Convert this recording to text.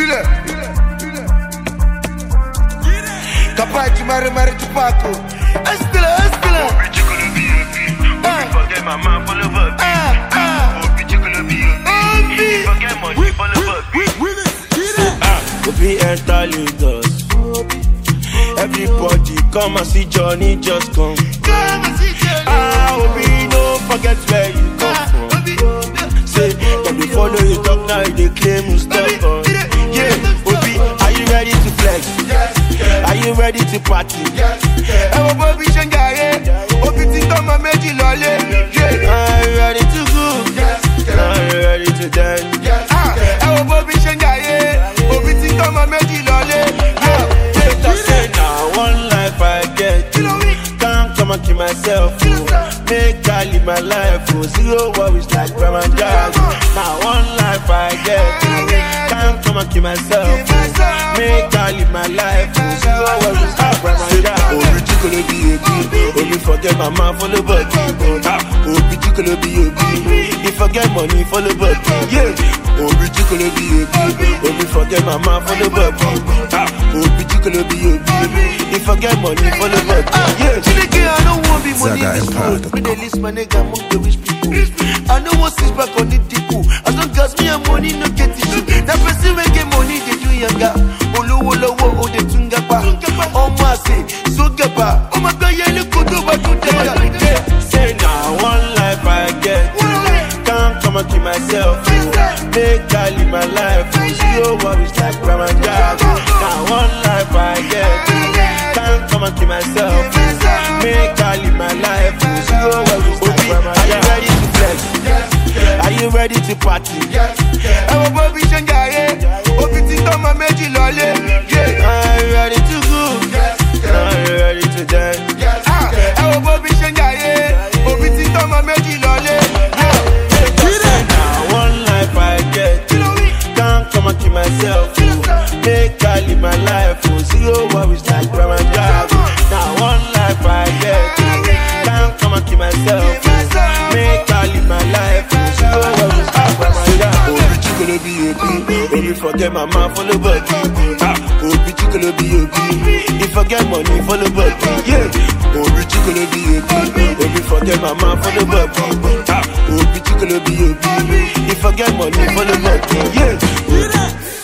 Capaz de mare de paco. Estela. Forget my mind full of up. Bitch, you gonna be a forget money full of up. We enter Lagos. Everybody come and see Johnny, just come. We no forget where you come from. Say, when we follow you talk now, they claim you stop us. Yeah, Obi, are you ready to flex? Are you ready to party? Bobby Shangaye, Obi Tintama Meji Lole. Are you ready to go? Are you ready to dance? Bobby Shangaye, Obi Tintama Meji Lole. One life I get, can't come and kill myself. Make I live my life, zero worries like Ramadan. Now one life I get, can't come and kill myself. Make I live my life, zero worries like Ramadan. Oh, bitch, you gonna be a bee. Only forget my man for the body. Oh, bitch, you gonna be a bee. If forget money for the body, yeah. Oh, bitch, you gonna be a bee. Only forget my man for the body. Oh, bitch, you gonna be a bee. If I get money for the body, yeah. I don't want to be money in this world. When they list my nigga among the rich people, I don't want to sit back on the tickle. As long as me and money no get issue. That person when get money they do younger. Olo oh they tunga pa. Oh my say so gaba. Oh my God yeah look good over to them. Say now one life I get, can't come and kill myself. Make I live my life, zero worries like Ramadan. Now one life I get, can't come and kill myself. Make I live my life, zero worries like Ramadan. Are you ready to flex? Are you ready to party? Bobby Shangaye, Obi Tintama Meji Lole. Are you ready to go? Are you ready to dance? Bobby Shangaye, Obi Tintama Meji Lole. Now one life I get, can't come and kill myself. Make I live my life, zero worries like Ramadan. Now one life I get, can't come and kill myself. Make I live my life, zero worries like Ramadan. Oh, bitch, you gonna be a bee. Only forget my man for the body. Oh, bitch, you gonna be a bee. If I get money for the body, yeah. Oh, bitch, you gonna be a bee. Only forget my man for the body. Oh, bitch, you gonna be a bee. If I get money for the body, yeah.